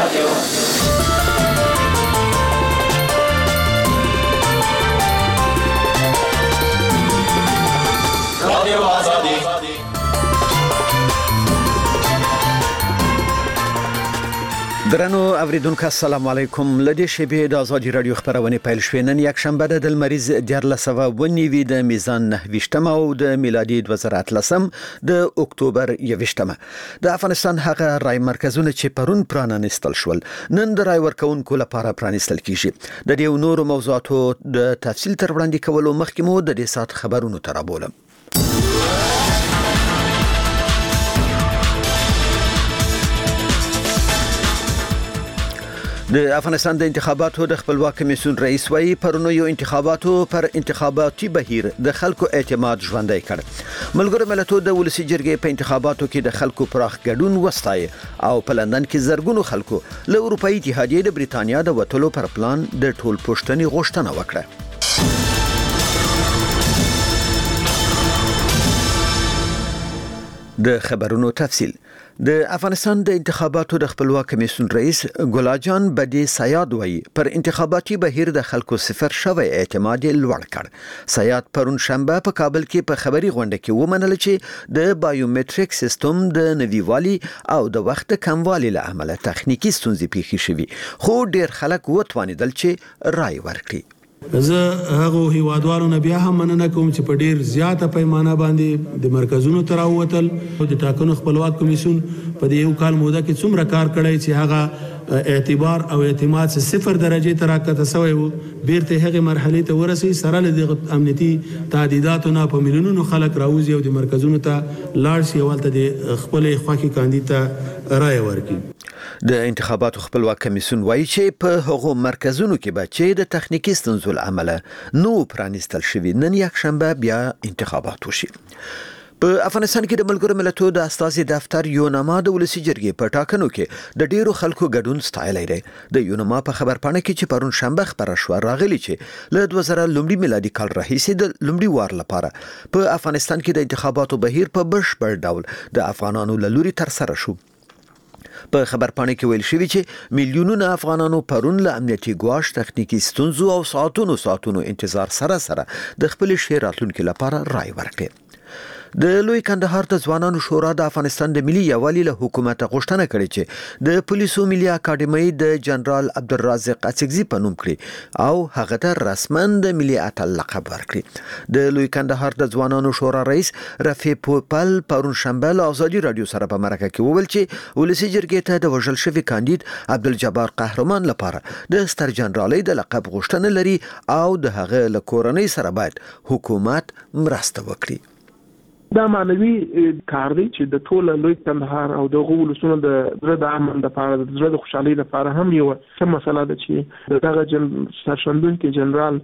رادیو آزادی. درنو اوریدونکو السلام علیکم. لدې شبې د آزادي رادیو خبرونه پیل شوې. نن یک شنبه د لمریز 1409 د میزان 9 او د میلادي 2013 د اکتوبر 21. د افغانستان هغه رای مرکزونه چې پرون پرانستل شول نن د رای ورکونکو لپاره پرانستل کیږي. د دې نورو موضوعاتو د تفصیل تر وړاندې کولو مخکې مو د دې سات خبرونو ترابولم. د افغانستان د انتخاباتو د خپلواک کمیسیون رئیس وایي پرونی یو انتخاباتو پر انتخاباتي بهیر د خلکو اعتماد ژوندۍ کړ. ملګرو ملتونو د ولسی جرګې په انتخاباتو کې د خلکو پراخ ګډون وستای او په لندن کې زرګونو خلکو له اروپאי اتحادیې د بریتانیا د وټلو پر پلان د ټول پښتني غوښتنه وکړه. د خبرونو تفصیل. د افغانستان د انتخاباتو د خپلواک کمیسیون رئیس ګلاجان بدی سیاد وایي پر انتخاباتي بهیر د خلکو صفر شوی اعتماد لوړ کړ. سیاد پرون شنبه په کابل کې په خبري غونډه کې ومنل چې د بایومټریک سیستم د نویوالي او د وخت کموالي له امله تخنیکی ستونزې پیښې شوې خو ډیر خلک وتوانیدل چې رائے ورکړي. زه هغه هیوادوالو نه بیا هم مننه کوم چې په ډیر زیاته پیمانه باندې د مرکزونو تراوتل او د ټاکنو خپلواک کمیسیون په دې یو کال موده کې څومره کار کړی چې هغه اعتبار او اعتماد څخه 0 درجه تراکته سوی وو بیرته هغه مرحله ته ورسي سره له امنیتي تعدیداتو نه په ملیونونو خلک راوځي او د مرکزونو ته لاړ شي ولته د خپل خوخي کاندیدا رائے ورکړي. د انتخاباتو خپلواک کمیسیون وایي چې په هغو مرکزونو کې بچي د تخنیکی ستونزو له امله نو پرانستل شوی نن یک شنبه بیا انتخابات وشي. په افغانستان کې د ملګرو ملتونو د استازي دفتر یوناما د ولسی جرګې په ټاکنو کې د ډیرو خلکو ګډون ستایلی دی. د یوناما په خبرپاڼه کې چې پرون شنبه خبره شو راغلی چې له 2000 میلادي کال راهیسې د لومړي وار لپاره په افغانستان کې د انتخاباتو بهیر په بشپړ ډول د افغانانو له لوري تر سره شو. په خبرپاڼه کې ویل شوی چې میلیونونه افغانانو پرون له امنیتي ګواښ تخنیکی ستونزو او ساعتونو انتظار سره د خپل شهر راتلونکو لپاره رائے ورکړه. د لوی کندهار د ځوانانو شورا د افغانستان د ملي یووالي له حکومت غوښتنه کړې چې د پولیسو ملي اکاډمۍ د جنرال عبدالرازق اڅکزي په نوم کړي او هغه ته رسماً د ملي اتل لقب ورکړي. د لوی کندهار د ځوانانو شورا رئیس رفیع پوپل پرون شنبه له آزادي رادیو سره په مرکه کې وویل چې ولسی جرګې ته د وژل شوی کاندید عبدالجبار قهرمان لپاره د ستر جنرالۍ د لقب غوښتنه لري او د هغه له کورنۍ سره باید حکومت مرسته وکړي. دا معنوي کار دی چې د ټول لوی کندهار او د غولسونو د زړه د امن لپاره د زړه د خوشحالۍ لپاره هم یو څه مسله ده چې دغه سرشندونکو جنرال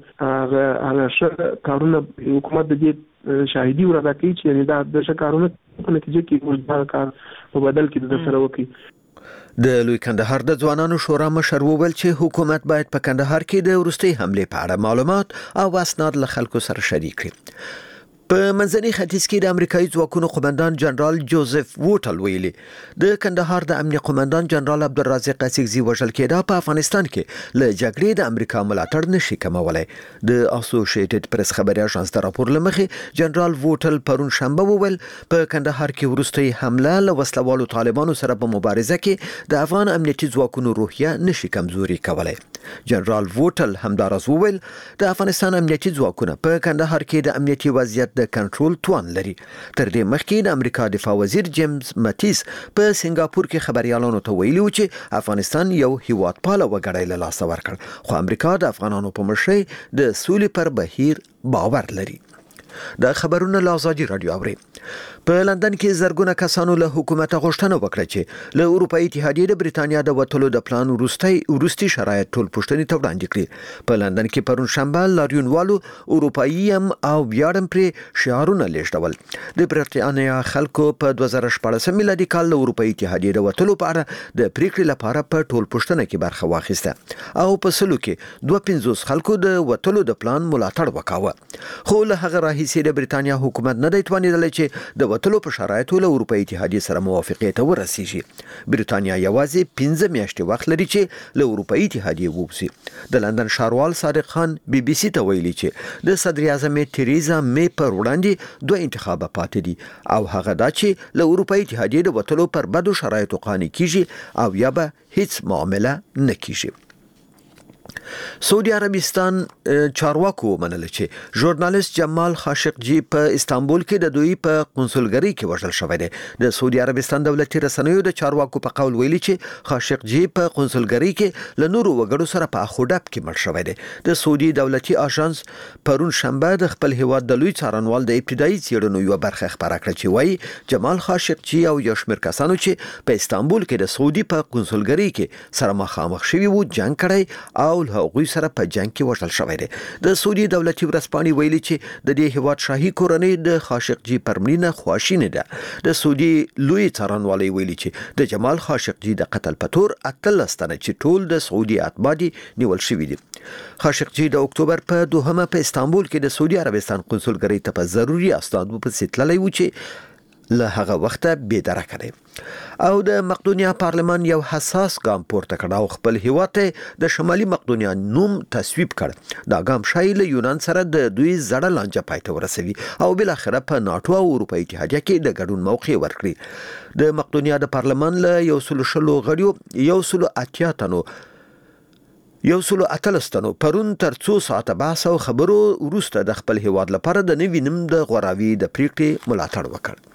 هغه کارونه حکومت د دې شاهدي ورته کوي چې یعنی دا د کارونه په نتیجه کې ورته کار په بدل کې د سره وکړي. د لوی کندهار د ځوانانو شورا مشر وویل چې حکومت باید په کندهار کې د وروستي حمله په اړه معلومات او اسناد له خلکو سره شریک کړي. په منځني ختیځ کې د امریکایي ځواکونو قومندان جنرال جوزف ووټل ویلي د کندهار د امنیه قومندان جنرال عبدالرازق اڅکزي وژل کېده په افغانستان کې له جګړې د امریکا ملاتړ نشي کمولای. د اسوسییټډ پریس خبري اژانس د راپور لمخې جنرال ووټل پرون شنبه وویل په کندهار کې وروستي حمله له وسلوالو طالبانو سره په مبارزه کې د افغان امنیتي ځواکونو روحیه نشي کمزوري کولای. جنرال ووټل همدارس وویل د افغانستان امنیتي ځواکونه په کندهار کې د امنیتي وضعیت د کنټرول توان لري. تر دې مخکې د امریکا دفاع وزیر جیمز ماتیس په سنگاپور کې خبريالانو ته ویلي و چې افغانستان یو هیوادپاله وګړی له لاسه ورکړ خو امریکا د افغانانو په مشرۍ د سولې پر بهیر باور لري. د خبرونو له آزادي رادیو اوري. په لندن کې زرګونه کسانو له حکومت غوښتنه وکړه چې له اروپאי اتحادیې د بریتانیا د وټلو د پلان وروستي شرایط ټول پښتني ته وړاندې کړي. په لندن کې پرون شنبه لاریونوالو اروپאי او بیاړم پر شعارونه لیږدول. د بریتانیا خلکو په 2014 میلادي کال له اروپאי اتحادیې د وټلو په اړه د پریکړې لپاره په ټول پښتنه کې برخه واخیسته او په سلو کې 250 خلکو د وټلو د پلان ملاتړ وکاوه. خو له هغه راهیسې د بریتانیا حکومت نه دی توانیدلی چې د وتلو په شرایطو له اروپאי اتحادیه سره موافقې ته ورسیږي. بریتانیا یوازې 15 میاشتې وخت لري چې له اروپאי اتحادیه ووځي. د لندن ښاروال صادق خان BBC ته ویلي چې د صدر اعظم تریزا می پر وړاندې دوه انتخابات پاتې دي او هغه دا چې له اروپאי اتحادیه د وتلو پر بدو شرایطو قانع کیږي او یا به هیڅ معامله نه کیږي. سعودي عربستان چارواکو منل چې ژورنالیست جمال خاشقجي په استانبول کې د دوی په قونسلګرۍ کې وژل شوی دی. د سعودي عربستان دولتي رسنیو د چارواکو په قول ویلي چې خاشقجي په قونسلګرۍ کې له نورو وګړو سره په اخوډب کې مړ شوی دی. د سعودي دولتي آژانس پرون شنبه د خپل هیواد د لوی څارنوال د ابتدایي څېړنو یو برخه خبره کړه چې وایي جمال خاشقجي او یو شمېر کسانو چې په استانبول کې د سعودي په قونسلګرۍ کې سره مخامخ شوي وو جنګ کړی او هغوی سره په جنگ کې وژل شوی دی. د سعودي دولتي ورځپاڼې ویلي چې د دې هیواد شاهي کورنۍ د خاشقجي پر مړینه خواشینه ده. د سعودي لوی څارنوالۍ ویلي چې د جمال خاشقجي د قتل په تور 18 تنه چې ټول د سعودي اتباع دي نیول شوي دي. خاشقجي د اکتوبر په 2 په استانبول کې د سعودي عربستان قونسلګرۍ ته په ضروري اسنادو په ستللی و چې له هغه وخته بېدرکه دی. او د مقدونیا پارلمان یو حساس ګام پورته کړ او خپل هیواد ته د شمالي مقدونیا نوم تصویب کړ. دا ګام شایي له یونان سره د دوی زړه لانجه پای ته ورسوي او بل اخره په ناتو او اروپאי اتحادیه کې د ګډون موقع ورکړي. د مقدونیا د پارلمان له 160 غړیو 180 تنو 118 تنو پرون تر 2 ساعته بحث او خبرو وروسته د خپل هیواد لپاره د نوي نوم د غوراوي د پریکړې ملاتړ وکړ.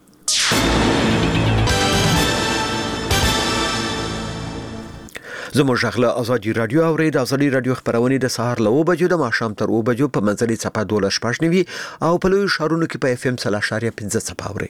زموږ غږ ازادي رادیو او د ازادي رادیو خبرونه د سهار له 9 بجو د ماښام تر 2 بجو په منځنۍ صفه 12 او په لوی شهرونو کې په FM 3.15 صفه اوري.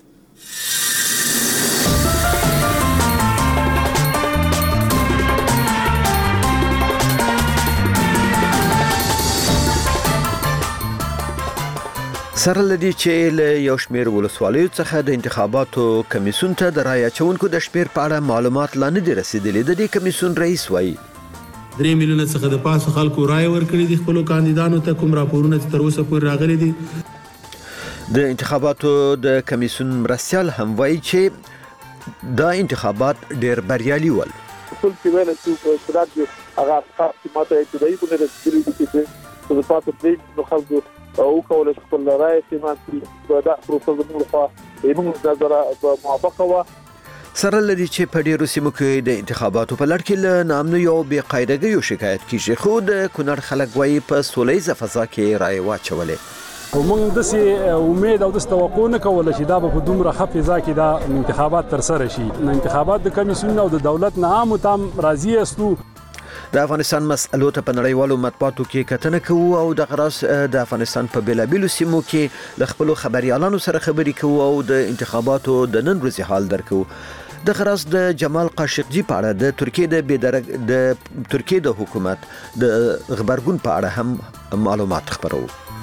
سره لدی چې له یو شمېر ولسوالیو څخه د انتخاباتو کمیسیون ته د رایه اچونکو د شمېر په اړه معلومات لا نه دي رسیدلي. د دې کمیسیون رئیس وایي 3 میلیونه څخه د پاسه خلکو رایه ورکړي دي خپل کاندیدانو ته. کوم راپورونه تر اوسه پورې راغلي دي. د انتخاباتو د کمیسیون مرستیال هم وایي چې دا انتخابات ډېر بریالي ول. ټول چې ویل چې صدات هغه خاص ماته ابتدایي په رسېدلي دي چې د پاسه دې نو خلکو او کول خپل رائے استعمال کړي. دا پروسه زموږ لپاره یو نظر موافقه و. سره لدی چې په ډیرو سیمو کې د انتخاباتو په لړ کې له نامنو یو بې قاعدګۍ شکایت کیږي خو د کونړ خلک وایي په سولهییزه فضا کې رائے واچولې. ومنګ د امید او د توقع نه کوله چې دا په دومره ښه فضا کې دا انتخابات تر سره شي. انتخابات د کمیسیون او د دولت نه عام تام راضي استو. د افغانستان مسألو ته په نړیوالو مطبوعاتو کې کتنه کوو او د غراس د افغانستان په بیلابیلو سیمو کې د خپل خبريالانو سره خبرې کوو او د انتخاباتو د نن ورځې حال درکو. د غراس د جمال خاشقجي په اړه د ترکیه د حکومت د خبرګون په اړه هم معلومات خبرو.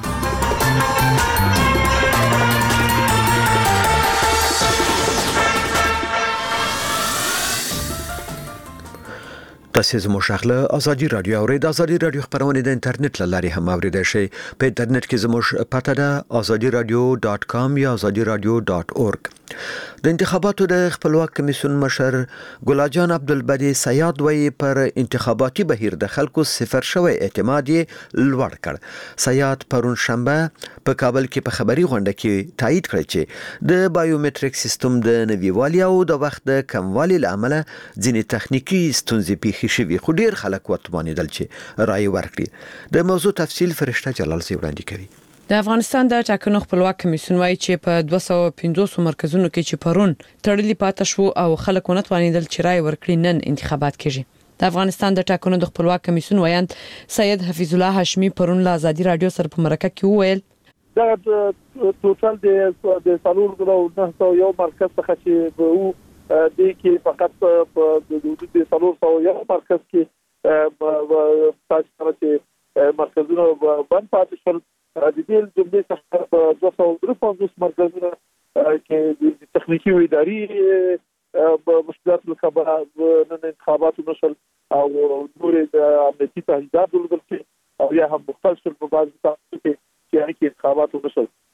تاسو زموږ غږ ازادي رادیو او د ازادي رادیو خبرونه د انټرنیټ لارې هم اوریدای شئ. په انټرنیټ کې زموږ پته ده azadiradio.com یا azadiradio.org. د انتخاباتو د خپلواک کمیسیون مشر ګلاجان عبدالبدی سیاد وایي پر انتخاباتي بهیر د خلکو صفر شوی اعتماد یې لوړ کړ. سیاد پرون شنبه په کابل کې په خبري غونډه کې تایید کړ چې د بایومټریک سیستم د نویوالي او د وخت د کموالي لامل ځینې تخنیکی ستونزې پیښې شوي خو ډیر خلک وتوانیدل چې رائے ورکړي. د موضوع تفصیل فرشته جلال زی وړاندې کوي. د افغانستان د ټاکنو خپلواک کمیسیون وایي چې په 250 مرکزونو کې چې پرون تړلي پاتې شو او خلک ونتوانیدل چې رائے ورکړي نن انتخابات کیږي. د افغانستان د ټاکنو د خپلواک کمیسیون وایند سید حفیظ الله هاشمی پرون له ازادي رادیو سره په مرکه کې وویل دا ټوټل د سالور غو 901 مرکز څخه چې وو د کې فقط په د سالور یو مرکز کې تاسو چې مرکزونه باندې پاتې شول. د دې جملې څخه په 253 مرکزونه کې د تخنیکی او اداري مشکلات خبره نن انتخاباتو نشل او نور د امنیتي تهدیدات ولګل او یا هم مختلف په بعض تاسو کې انتخاباتو نشل.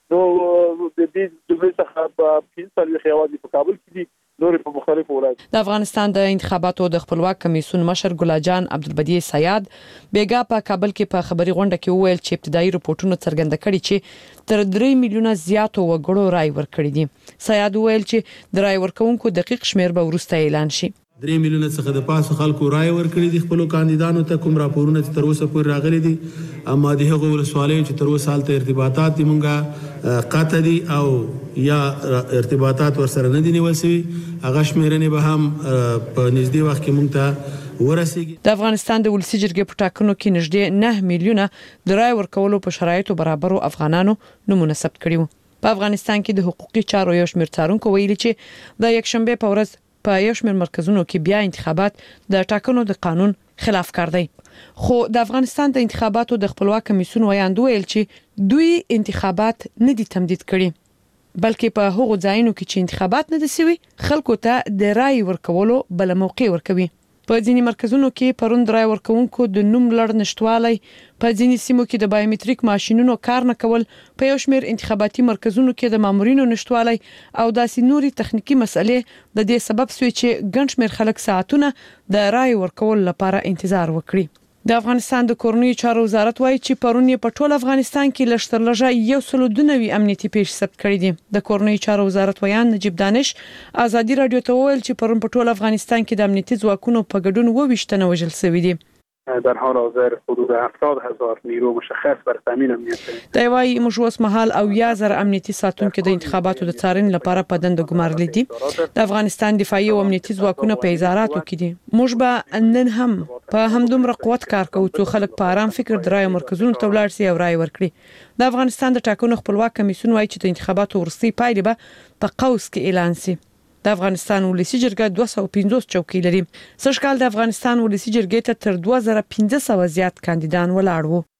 نو د دې دوی څخه په 15 خیوادي په کابل کې دي نور په مختلفو ولایتونو. د افغانستان د انتخاباتو د خپلواک کمیسیون مشر ګلاجان عبدالبدی سیاد بیګا په کابل کې په خبري غونډه کې وویل چې ابتدایي رپورټونه څرګنده کړي چې تر 3 میلیونه زیاتو وګړو رای ورکړي دي. سیاد وویل چې د رای ورکونکو دقیق شمیر به وروسته اعلان شي. 3 میلیونه څخه د پاسه خلکو رای ورکړي دي خپل کاندیدانو ته کوم راپورونه چې تر اوسه پورې راغلي دي اما د هغو ولسوالیو چې تر اوسه حالت ارتباطات دي مونږه قطع دي او یا ارتباطات ورسره نه دي نیول شوي هغه شمیرنې به هم په نږدې وخت کې مونږ ته ورسیږي. د افغانستان د ولسی جرګې په ټاکنو کې نږدې 9 میلیونه د رای ورکولو په شرایطو برابرو افغانانو نمونه ثبت کړي وو. په افغانستان کې د حقوقي چارو یو شمېر څارونکو ویلي چې د یکشنبه په ورځ په یو شمېر مرکزونو کې بیا انتخابات د ټاکنو د قانون خلاف کار دی. خو د افغانستان د انتخاباتو د خپلواک کمیسیون ویاند ویل چې دوی انتخابات نه دي تمدید کړي بلکې په هغو ځایونو کې چې انتخابات نه دي شوي خلکو ته د رای ورکولو بل موقع ورکوي. په ځینې مرکزونو کې پرون رای ورکوونکو د نوم لړ نشټوالي په ځینې سیمو کې د بایومټریک ماشينونو کار نه کول په یو شمېر انتخاباتي مرکزونو کې د مامورینو نشټوالي او داسې نوري تخنیکی مسلې د دې سبب شوي چې ګڼ شمېر خلک ساعتونه د رای ورکول لپاره انتظار وکړي. د افغانستان د کورنیو چارو وزارت وایي چې پرون په ټول افغانستان کې لږ تر لږه 192 امنیتي پیښې ثبت کړي دي. د کورنیو چارو وزارت ویان نجیب دانش ازادي رادیو ته وویل چې پرون په ټول افغانستان کې د امنیتي ځواکونو په ګډون 22 تنه وژل شوي دي. در حال حاضر حدود 70,000 نیرو مشخص بر تامین امنیت دی وايي موږ اوس مهال او 1000 امنیتي ساتونکو د انتخاباتو د څارنې لپاره په دند ګمارل دي. د افغانستان دفاعي او امنیتي ځواکونه په وزارتو کې دي. موږ به نن هم په همدومره قوت کار کوو چې خلک په آرام فکر درای مرکزونو ته ولاړ شي او رای ورکړي. د افغانستان د ټاکنو خپلواک کمیسیون وایي چې د انتخاباتو وروستي پایلې به په قوس کې اعلان شي. د افغانستان ولسی جرګه 250 چوکۍ لري. سږکال د افغانستان ولسی جرګې ته تر 2500 زیات کاندیدان ولاړ وو.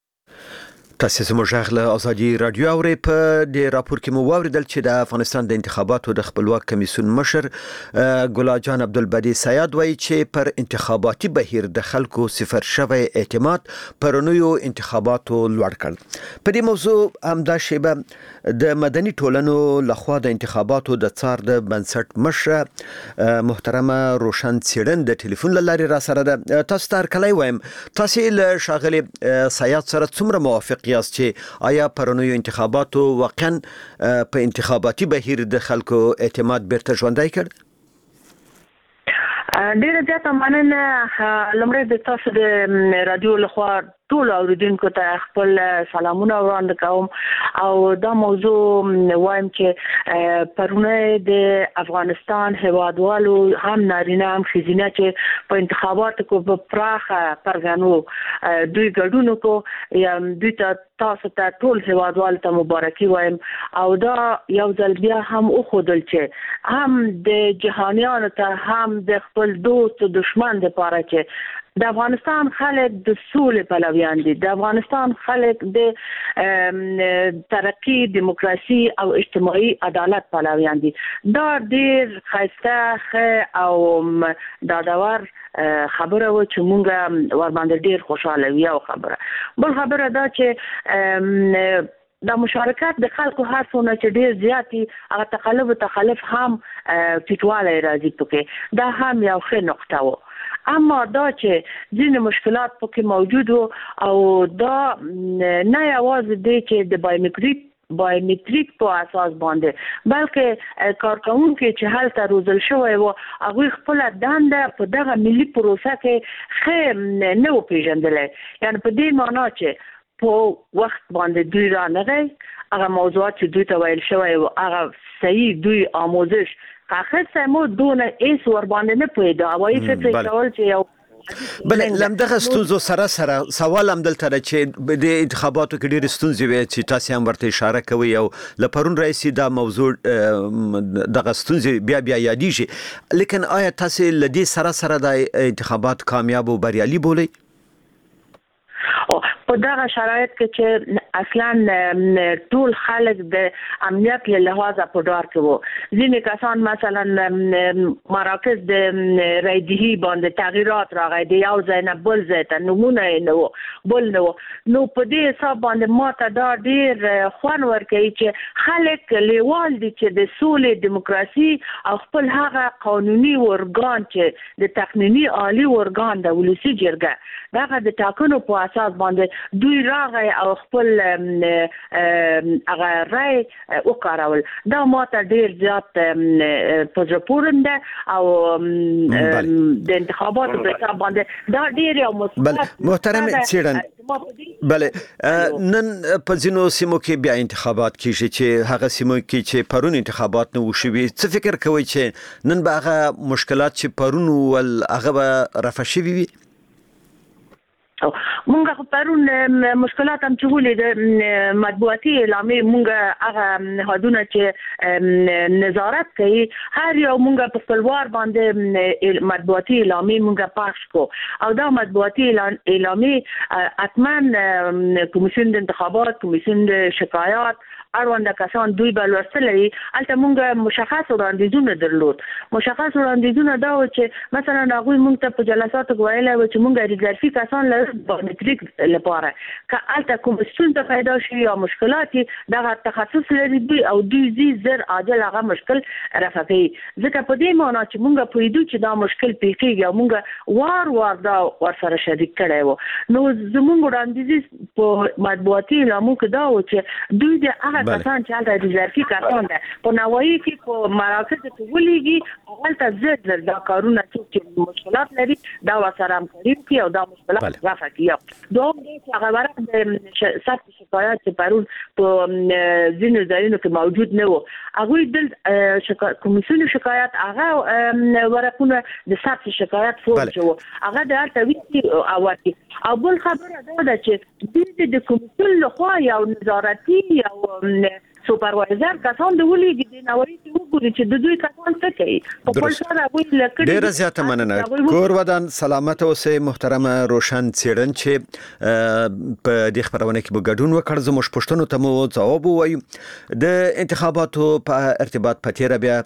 تاسو زموږ غږ ازادي رادیو اوري په دې راپور کې مو واوریدل چې د افغانستان د انتخاباتو د خپلواک کمیسیون مشر ګلاجان عبدالبدی سیاد وایي چې پر انتخاباتي بهیر د خلکو صفر شوی اعتماد پرونیو انتخاباتو لوړ کړ. په دې موضوع همدا شیبه د مدني ټولنو لخوا د انتخاباتو د څار د بنسټ مشر محترمه روشن سیړن د ټلیفون لارې را سره ده. تاسو تر کله وایم تاسو له شاغلي سیاد سره څومره موافق یاست چې آیا پرونیو انتخاباتو واقعا په انتخاباتي بهیر د خلکو اعتماد بیرته ژوندی کړ؟ ډیره زیاته مننه. لمړی د تاسو د رادیو لخوا ټول اوریدونکو ته خپل سلامونه وړاندې کوم او دا موضوع وایم چې پرونه د افغانستان هیوادوالو هم نارینه هم ښځینه چې په انتخاباتو کې په پراخه پرګنو دوی ګډون وکړو یا دوی ته تاسو ته ټول هیوادوالو ته مبارکي وایم او دا یو ځل بیا هم وښودل چې هم د جهانیانو ته هم د خپل دوست او دشمن لپاره چې د افغانستان خلک د سولې پلویان دي. د افغانستان خلک د ترقی دیموکراسي او اجتماعي عدالت پلویان دي. دا ډیر ښایسته او دادور خبره و چې مونږ ور باندې ډیر خوشاله یو خبره. بل خبره دا چې د مشارکت د خلکو هر څونه چې ډیر زیاتی هغه تقلب او تخلف هم ټیټوالی راځي پکې. دا هم یو ښه نقطه و. اما دا چې ځینې مشکلات پکې موجود وو او دا نه یوازې دی چې د بایومټریک په اساس باندې بلکې کارکونکو چې هلته روزل شوی وو هغه خپل دنده په دغه ملي پروسه کې ښه نه و پیژندلی. یعنی په دې معنا چې په وخت باندې دوی را نغی هغه موضوعات چې دوی ته ویل شوی و هغه صحیح دوی آموزش اخر سمو دونه ایس ور باندې نه پوهیده او یې فکر کول چې یو بل لمدغه ستونزو سره سوال هم دلته چې د انتخاباتو کې ډېر ستونزې وي چې تاسو هم ورته اشاره کوي او لپرون رئیسي دا موضوع دغه ستونزې بیا یادېږي لیکن آیا تاسو لدی سره د انتخابات کامیاب او بریالي بولئ؟ په دغه شرایط کې چې اصلا ټول خلک د امنیت له لحاظه په ډار کې وو. ځینې کسان مثلا مراکز د رایدهی باندې تغییرات راغی د یو ځای نه بل ځای ته نمونه نه وو بل نه وو. نو په دې حساب باندې ماته دا ډیر خوان ورکوي چې خلک لیوال دي چې د سولې دیموکراسي او خپل هغه قانوني ورګان چې د تقنینی عالی ورګان د ولسی جرګه دغه د ټاکنو په اساس باندې دوی راغی او خپل هغه رای وکړول. دا ماته ډیر زیات پوزپورنده او د انتخاباتو په حساب باندې دا ډیر یو مثبت. محترم سیړن بله نن په ځینو سیمو کې بیا انتخابات کیږي چې هغه سیمو کې چې پرون انتخابات نه وشوي څه فکر کوي چې نن به هغه مشکلات چې پرون ول هغه به رفع شوي وي؟ مونږه پرون مشکلات هم چولې د مطبوعاتي اعلامیه مونږه هغه هادونه چې نظارت کوي هر یو مونږه په خپلوار باندې مطبوعاتي اعلامیه مونږه پاش کو او دا مطبوعاتي اعلامیه اتمن کمیسیون د انتخابات کمیسیون د شکایات اړوند کسان دوی بل ورسلې البته مونږه مشخص وړاندیزونه درلود. مشخص وړاندیزونه دا و چې مثلا هغه مونږ ته په جلساتو ویل و چې مونږه ریزرفي کسان له بایومټریک لپاره که البته کوم څه پیدا شي یا مشکلات دغه تخصص لري دوی او دوی زر عاجل هغه مشکل رفع کوي. ځکه په دې معنی چې مونږه پوهیدو چې دا مشکل پیښیږي او مونږه وار دا ورسره شریک کړی و. نو زمونږ وړاندیز په مطبوعاتي اعلامیه کې دا و چې دوی د کسان چې د ریزرفي کسان ده په نوایي کې په مراکز ته ولېږي هغه زر دا کارونه چې مشکلات لري دا وسره هم کوي او دا مشکلات رفع کوي. دوم دې چې هغه ورته د سخت شکایت چې پرون په ځینو ځایونو کې موجود نه وو هغه د کمیسیون شکایت هغه ورکونه د سخت شکایت فورم شو هغه د الټوي او بل خبره دا ده چې د کمیسیون لخوا یو نظارتي او سوپروایزر کسان د ولېږي د نوایي ته وګوري چې د دوی کسان څه کوي په خپل سره وایي لکه ډیره زیاته مننه. کور ودان سلامت اوسئ محترمه روشن څیړن چې په دې خبرونه کې به ګډون وکړ. زموږ پوښتنو ته مو ځواب ووایو. د انتخاباتو په ارتباط پتیره بیا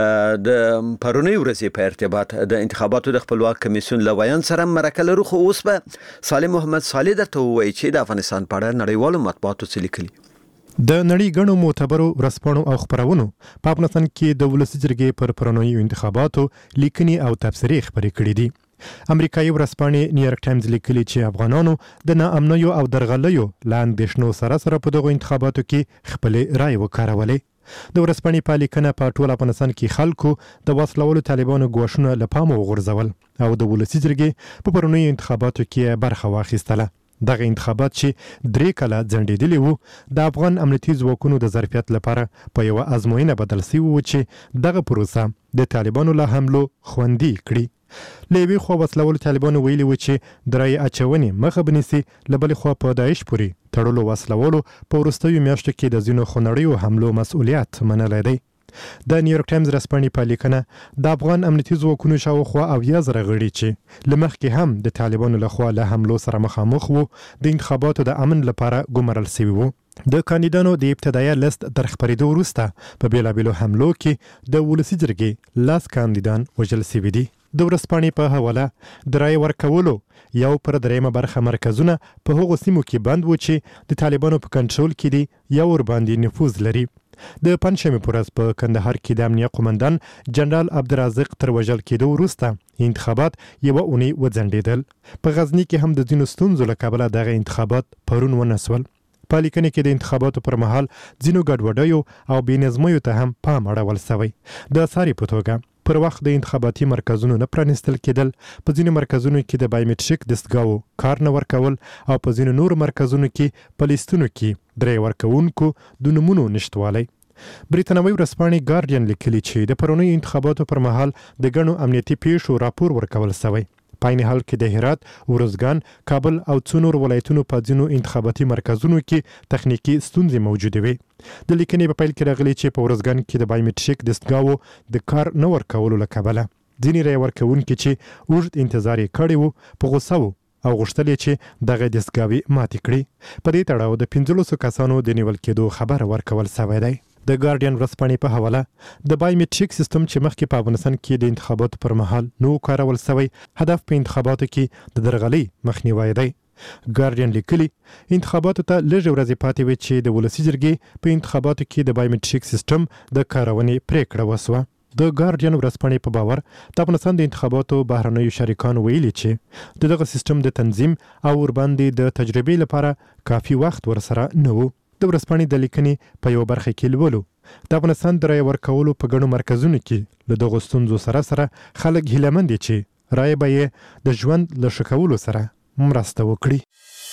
د پرونی ورځې په ارتباط د انتخاباتو د خپلواک کمیسیون لویان سره مرکه لرو خو اوس به صالح محمد صالح درته وایي چې د افغانستان په اړه نړیوالو مطبوعاتو څه لیکلي. د نړۍ غنو معتبرو رسپانو او خبرونو په افغانستان کې د ولسی جرګې پر پرونی انتخاباتو لیکني او تبصرې خبرې کړې دي. امریکایي ورسپانې نیویارک ټایمز لیکلي چې افغانانو د ناامنیو او درغلیو لاندېشنو سره په دغه انتخاباتو کې خپل رائے وکړولې. د ورسپانې په لیکنه په ټول افغانستان کې خلکو د وسلوالو طالبانو ګواښونه لپاره وغورځول او د ولسی جرګې په پرونی انتخاباتو کې برخه واخیستله. دغه انتخابات چې 3 کاله ځنډېدلي وو د افغان امنیتي ځواکونو د ظرفیت لپاره په یو ازموینه بدل شوی و چې دغه پروسه د طالبانو له حملو خوندي کړي. لوی خو وسلوالو طالبانو ویلي و چې درای اچونې مخه بنسي لبل خو په داعش پوری تړلو وسلوالو په ورستیو میاشتو کې د زینو خنړیو حملو مسؤلیت منلای دی. د نیویارک ټایمز رسپانې په لیکنه د افغان امنیتي ځواکونو شاوخوا 10,000 غړي چې لمخکې هم د طالبانو لخوا له حملو سره مخامخ وو د انتخاباتو د امن لپاره ګمارل شوي وو. د کاندیدانو د ابتدایي لیست در خبرېدو وروسته په بیلابیلو حملو کې د ولسی جرګې 10 کاندیدان وژل شوي دي. د ورسپانې په حواله د رای ورکولو یو پر دریمه برخه مرکزونه په هغو سیمو کې بند و چې د طالبانو په کنټرول کې دي یا ور باندې نفوذ لري. د پنځمې پورز په کندهار کې د امنیه قومندان جنرال عبدالرزاق تر وژل کېدو وروسته انتخابات یو اونۍ وځنډېدل. په غزني کې هم د ځینو ستونزو له کبله دغه انتخابات پرون ونسول. په لیکنه کې د انتخاباتو پر مهال ځینو ګډوډیو او بې نظمیو ته هم پام اړول شوی. د ساري په توګه پر وخت د انتخاباتي مرکزونو نه پرانیستل کېدل، په ځینو مرکزونو کې د بایومټریک دستګاو کار نه ورکول او په ځینو نور مرکزونو کې په لیستونو کې درې ورکوونکو د نومونو نشتوالی. بریتانوي ورځپاڼې ګارډین لیکلي چې د پرونی انتخاباتو پر مهال د ګڼو امنیتي پیښو راپور ورکول شوی. په عین حال کې د هرات، ورزګان، کابل او څو نور ولایتونو په ځینو انتخاباتي مرکزونو کې تخنیکی ستونزې موجودې وي. د لیکنې په پیل کې راغلي چې په ورزګان کې د بایومټریک دستګاو د کار نه ورکولو له کبله ځینې رای ورکوونکي چې اوږد انتظار یې کړی و په غوسه وو او غوښتل چې دغه دستګاوي ماتې کړي. په دې تړاو د 15 کسانو د نیول کېدو خبر ورکول شوی دی. د ګارډین ورځپاڼې په حواله د بایومټریک سیستم چې مخکې په افغانستان کې د انتخاباتو پر مهال نو کارول شوی، هدف په انتخاباتو کې د درغلۍ مخنیوی دی. ګارډین لیکلي انتخاباتو ته لږ ورځې پاتې وي چې د ولسي جرګې په انتخاباتو کې د بایومټریک سیستم د کارونې پریکړه وسوه. د ګارډین ورځپاڼې په باور د افغانستان د انتخاباتو بهرنیو شریکانو ویلي چې دغه سیستم د تنظیم او ورباندې د تجربې لپاره کافي وخت ورسره نه و. د ورځپاڼې د لیکنې په یو برخه کې لولو د افغانستان د رایې ورکولو په ګڼو مرکزونو کې له دغو ستونزو سره خلک هیلهمند دي چې رایې به یې د ژوند له ښه کولو سره مرسته وکړي.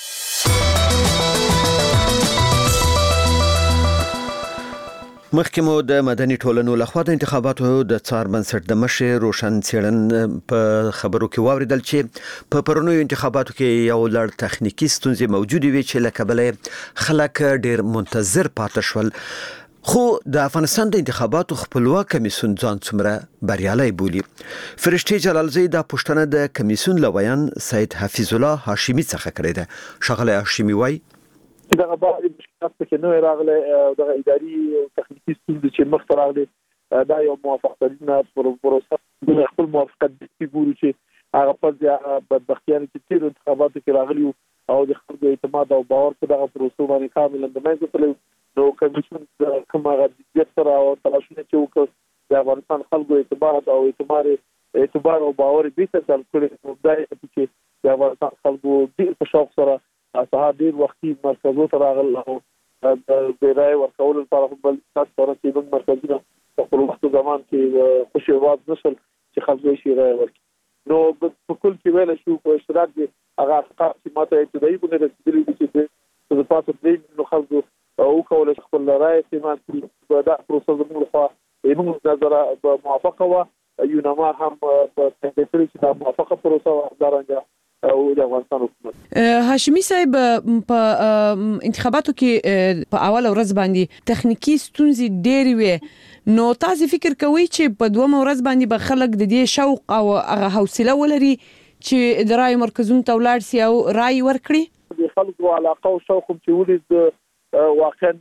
مخکې مو د مدني ټولنو لخوا د انتخاباتو د څار بنسټ د مشر روشن څېړن په خبرو کې واوریدل چې په پرونیو انتخاباتو کې یو لړ تخنیکی ستونزې موجودې وي چې له کبله خلک ډېر منتظر پاتې شول. خو د افغانستان د انتخاباتو خپلواک کمیسیون ځان څومره بریالي بولي. فرشتي جلالزی د پښتنه د کمیسیون لویان سید حفیظ الله هاشمی څخه کړی دی. شغله هاشمی وای دغه بعض مشکلات پکې نه راغلي، دغه اداري او تخنیکی ستونزې چې مخ ته راغلي دا یو موافقتنه پروسه د خپل موافقت د ګورو چې هغه په بدبختیانه کې تیر انتخاباتو کې راغلي او د خلکو اعتماد او باور په دغه پروسه باندې کاملا د منځ ته نو کمیسیون کومه غوښتنه سره او تلاشونه چې وکړ د افغانستان خلکو اعتبار او باور به تر کړی دا چې د افغانستان خلکو ډیر په شوق سره سهار ډیر وختي مرکزو ته راغل او د رای ورکول لپاره بل تاسو سره چې مرکزونه په خپل وخت زمان کې خوشي واز نشل چې خلکو شي رای ورکړي. نو په کل کې ویل شو په اشتراک دي هغه افکار چې ماته ابتدایي بونه رسیدلي دي چې د پاتې دې نو خلکو او کول خپل رای استعمال کړي. دا پروسه زموږ لپاره موږ نظر موافقه و یونما هم په تکلیف چې موافقه پروسه دارنګه او د افغانستان حکومت. هاشمی صاحب په انتخاباتو کې په اول ورځ باندې تخنیکی ستونزې ډېرې وي، نو تاسو فکر کوئ چې په دوه ورځ باندې به خلک د دې شوق او هغه حوصله ولري چې د رای مرکزونو ته ولاړ سي او رای ورکړي؟ د خلکو علاقه او شوق چې ولید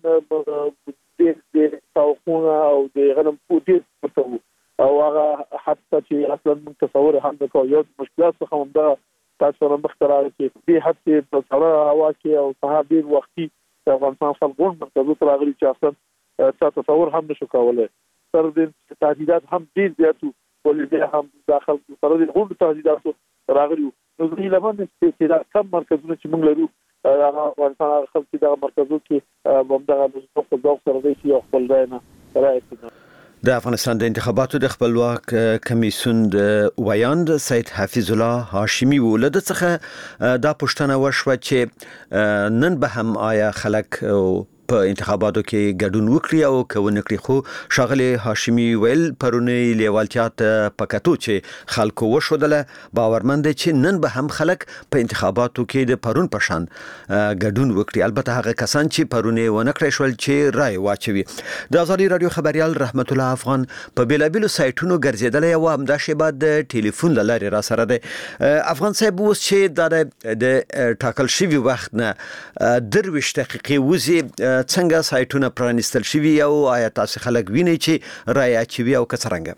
واقعا د توقعونه او د غنم پوډیر او هغه حتی چې اصلا من تصور هم د یو مشکلات څخه هم دا تاسو سره مختلفه کې به حتی په سره هوا کې او سهار ډیر وختي د افغانستان خلکو مرکزو ته راغلي چې اصلا تصور هم نشو کولای. سره د تهدیدات هم ډیر زیاتو ولې هم داخل سره د غوډ تهدیداتو راغلي. نو زه لمن چې دا کم مرکزونه چې موږ لرو هغه افغانستان خلک د مرکزو کې بمدغه د ځواب سره دی چې خپل ځای نه راځي. د افغانستان د انتخاباتو د خپلواک کمیسیون د ویاند سید حفیظ الله هاشمی ولود څخه دا پښتنه وشوه چې نن به هم آیا خلک په انتخاباتو کې ګډون وکړي او کوونه کړي. خو شغله هاشمی ویل پرونی لیوالتیا ته پکاتو چې خلکو وشودله باورمند چې نن به هم خلک په انتخاباتو کې د پرون پشان ګډون وکړي. البته هغه کسان چې پرونی ونه کړی شول چې رای واچوي. د ازادي رادیو خبريال رحمت الله افغان په بیلابیلو سایټونو ګرځیدل او همدا شی بعد د ټلیفون لاري را سره دی. افغان صاحب اوس چې د ټاکل شوی وخت نه 23 دقیقې وزي څنګه سایټونه پرانیستل شوی او آیا تاسو خلک ویني چې رای اچوي او کڅرنګ؟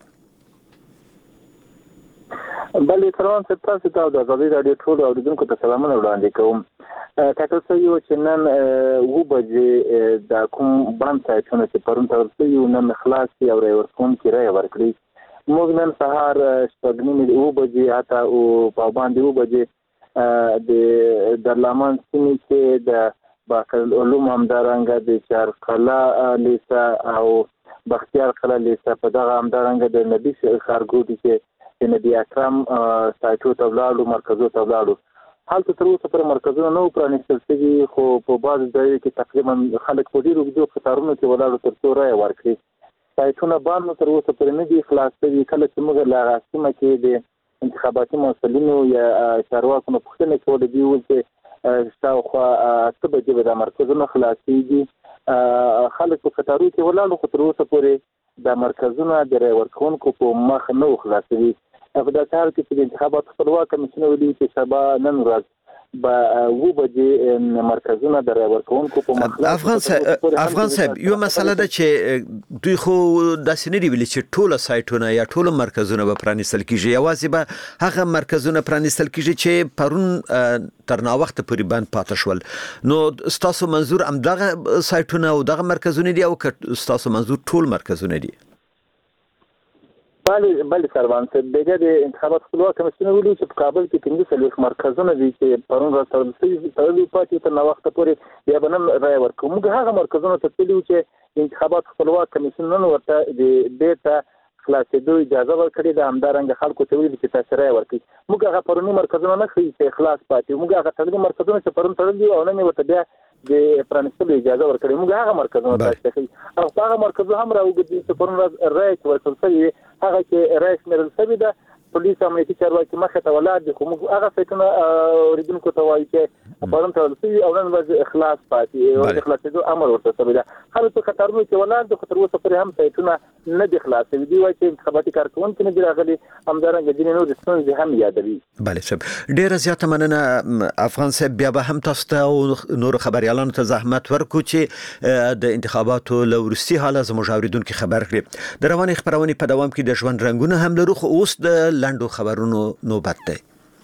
بلې تران تاسو ته د ازادي رادیو ټول اوریدونکو ته سلامونه وړاندې کوم. تاسو یو چې نن و بجې د کوم باندې سایټونه چې پرون تاسو یو نن خلاص او رای ورکوم کې رای ورکړي. موږ نن سهار شپږ و بجې حتی او په باندې و بجې د درلمان سیمې کې د باقل علوم همدارنګه د چارقلا لیسا او بختیار قلا لیسا په دغه همدارنګه د نبی خارګوټي کې د نبی اکرم سایټو ته ولاړو مرکزو ته ولاړو. حالت تر اوسه پر مرکزونو نو پرانیستل شوي خو په بعض ځایو کې تقریبا خلک په ډیرو اوږدو قطارونو کې ولاړو تر څو رای ورکړي. سایټونه باندې تر اوسه پر نه دي خلاص شوي. کله چې موږ له هغه سیمه کې د انتخاباتي مسؤلینو یا چارواکو نه پوښتنه کوله دي چې شاوخوا څه بجې به د مرکزونو خلاصېږي. خلک په قطارو کې ولاړو خو تر اوسه پورې د مرکزونه د رای ورکوونکو په مخ نه خلاصوي. په داسې حال کې چې د انتخاباتو خپلواک کمیسیون ویلي چې سبا نن ورځ و بجې مرکزونه د رای ورکوونکو په مخ افغان صاحب یو مسله ده چې دوی خو داسې نه دی ویلي چې ټول سایټونه یا ټول مرکزونه به پرانیستل کیږي، یوازې به هغه مرکزونه پرانیستل کیږي چې پرون تر نا وخت پورې بند پاتې شول. نو ستاسو منظور هم دغه سایټونه او دغه مرکزونه دي او که ستاسو منظور ټول مرکزونه دي؟ بله سروان صاحب دغه د انتخابات خپلواک کمیسیون ویلي چې په کابل کې 15 مرکزونه دي چې پرون راځي پاتې تر نو وخت پورې یا بنم رای ورکوم. موږ هغه مرکزونه ته تللو چې انتخابات خپلواک کمیسیون نن ورته د بیرته خلاصېدو اجازه ورکړې ده، همدارنګه خلکو ته ویلي چې تاسو رای ورکړئ. موږ هغه پرونی مرکزونه نه ښیو چې خلاص پاتې، موږ هغه تړلي مرکزونه چې پرون تړلي او نن ورته بیا د پرانیستلو اجازه ورکړې، موږ هغه مرکزونه تاسو ښیو او هغه مرکزونه هم راوګرځي چې پرون رای ورکړل شوی هغه چې رئیس مېرل سوي ده پولیس امنیتي چارواکي مخه ته ولاړ دي، خو موږ هغه سایټونه اوریدونکو ته وایي چې پرون تړل شوي او نن ورځ اخلاص پاتې او اخلاصېدو امر ورته شوی ده. خلک په قطارونو کې ولاړ دي، خو تر اوسه پورې هم سایټونه نه دي خلاص شوي. دوی وایي چې انتخاباتي کارکوونکي نه دي راغلي، همدارنګه ځینې نورې ستونزې هم یادوي. بله صاحب ډېره زیاته مننه افغان صاحب. بیا به هم تاسو ته او نور خبريالانو ته زحمت ورکو چې د انتخاباتو له وروستي حاله زموږ اوریدونکو خبر کړي. د روانې خبرونې په دوام کې د ژوند رنګونه هم لرو، خو اوس د لنډو خبرونو نوبت دی.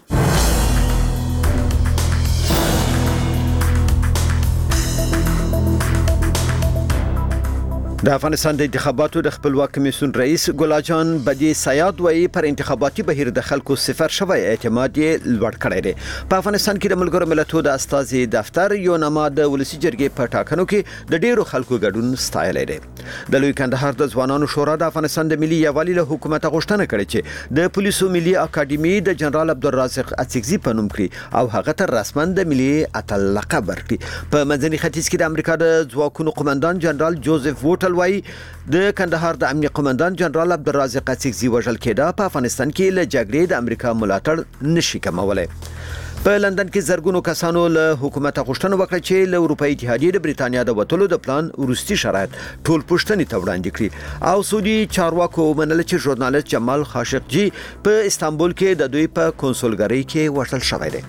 د افغانستان د انتخاباتو د خپلواک کمیسیون رئیس ګلاجان بدی سیاد وایي پر انتخاباتي بهیر د خلکو صفر شوی اعتماد یې لوړ کړی دی. په افغانستان کې د ملګرو ملتونو د استازي دفتر یو نامه د ولسی جرګې په ټاکنو کې د ډیرو خلکو ګډون ستایلی دی. د لوی کندهار د ځوانانو شورا د افغانستان د ملي یووالي له حکومت غوښتنه کړې چې د پولیسو ملي اکاډمي د جنرال عبدالرازق اڅکزي په نوم کړي او هغه ته رسما د ملي اتل لقب ورکړي. په منځني ختیځ کې د امریکا د ځواکونو قومندان جنرال جوزف ووټل وایي د کندهار د امنیه قومندان جنرال عبدالرازق اڅکزي وژل کېده په افغانستان کې له جګړې د امریکا ملاتړ نشي کمولای. په لندن کې زرګونو کسانو له حکومت غوښتنه وکړه چې له اروپאי اتحادیې د بریتانیا د وټلو د پلان وروستي شرایط ټول پوښتنې ته وړاندې کړي او سعودي چارواکو ومنل چې ژورنالیست جمال خاشقجي په استانبول کې د دوی په کنسولګرۍ کې وژل شوی دی.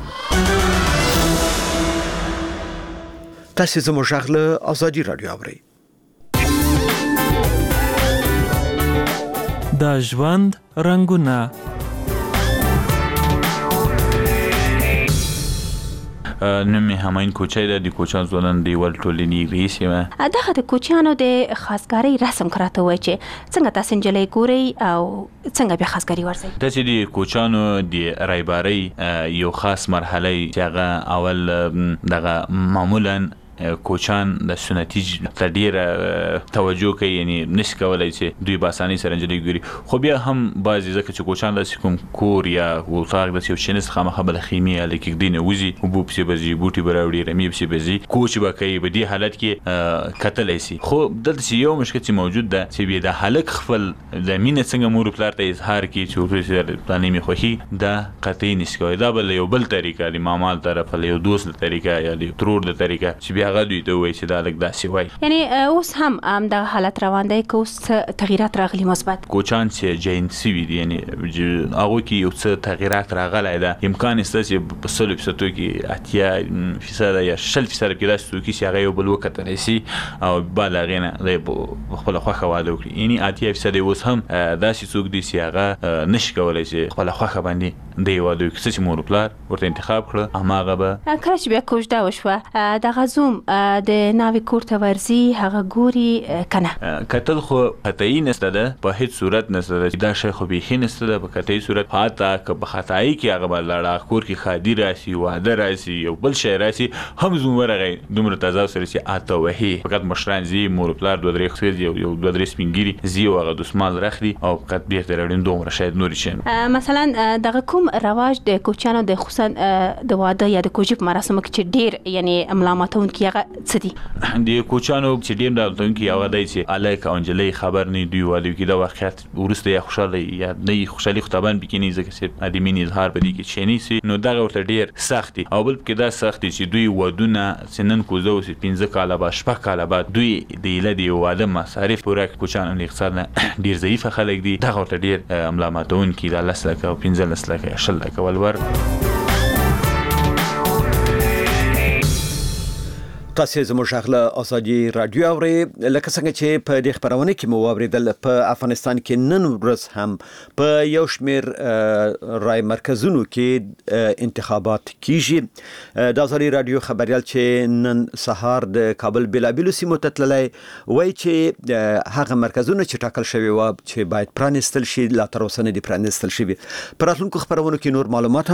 تاسو زموږ غږ له ازادي رادیو اورئ. د ژوند رنګونه. نومي هماین کوچای د کوچان ځوانان دی ول ټولنی رئیس یم. دغه د کوچانو د خاصګاری رسم کراته وای چې څنګه تاسو جلې ګوري او څنګه به خاصګاری ورسي. د چې د کوچانو د رایباری یو خاص مرحله چې هغه اول دغه معمولا کوچان د سنتي ته ډیره توجه کوي، یعنی نشي کولای چې دوی باساني سره انجلې ګوري، خو بیا هم بعضی ځکه چې کوچان د کوم کور یا وطاق د یو شنس خامخه بل خیمه الیکټ دینه وزي او بو پسې بزي بوټي براوړي رمي پسې بزي کوچ به کوي. په دې حالت کې قتل شي. خو دلته یو مشکل چې موجود ده چې بیا د هلک خپل د مینې څنګه مور پلار ته اظهار کوي چې ورته پلانې می خوخي دا قطعي نشي کوي. دا بل یو بل طریقه دی، مامال طرف له یو دوست له طریقه یا له ترور د طریقه چې هغه دوی ته وایي چې دا لګ داسې وایي. یعنی اوس هم د حالت روان دی که اوس تغیرات راغلي مثبت کوچان چې جین سی وی دي، یعنی هغه کې یو څه تغیرات راغلی ده. امکان است چې په 100% کې 80% یا 60% کې داسې چې هغه یو بل وخت راشي او بالغینه د خپل خوخه واده وکړي. یعنی 80% اوس هم داسې څوک دي چې هغه نشي کولای چې خپل خوخه باندې دی واده وکړي چې مور پلار ورته انتخاب کړ هغه به کله چې بیا کوژده وشوه د غزوم د ناوی کورته ورزي هغه ګوري کنه کتل خو قطعي نسته ده، په هیڅ صورت نسته ده دا شی خو به نسته ده. په قطعي صورت حتی که په خطای کې هغه بل لاړه کور کې خادي راسي واده راسي یو بل شی راسي هم زموږ ورغی دومره تازه سره چې اته وهي فقط مشران زی مور پلار دوه درې خسي یو دوه درې سپینګيري زی او هغه د سمال رخلي او فقط به تر اړین دومره شاید نور شي. مثلا دغه کوم کوم رواج د کوچانو د خصوصا د واده یا د کوجی په مراسمو کې چې ډیر یعنی ملامتون کې هغه څه دي د کوچانو چې ډیر ملامتون کې هغه دی چې الک او انجلي خبر نه دی واده کې د واقعیت ورسته یا خوشاله یا نه خوشالي خطابان بکینی ځکه چې ادمین اظهار بدی کې چینی سي نو دغه ورته ډیر سختي او بل کې دا سختي چې دوی ودونه سنن کوزو سي 15 کاله با شپه کاله بعد دوی د لدی واده مصارف پوره کوچانو اقتصاد ډیر ضعیف خلک دي دغه ورته ډیر ملامتون کې د لسلک او 15 لسلک یا شلک ولور تاسو زموږ شغله ازادي رادیو اوري لکه څنګه چې په دې خبرونه کې مو اوریدل په افغانستان کې نن ورځ هم په یو شمیر رای مرکزونو کې انتخابات کیږي د ازادي رادیو خبريال چې نن سهار د کابل بلابلو سیمو ته تللی وای چې هغه مرکزونه چې ټاکل شوی و چې باید پرانستل شي لا تر اوسه نه دي پرانستل شوی پر راتلونکو خبرونو کې نور معلومات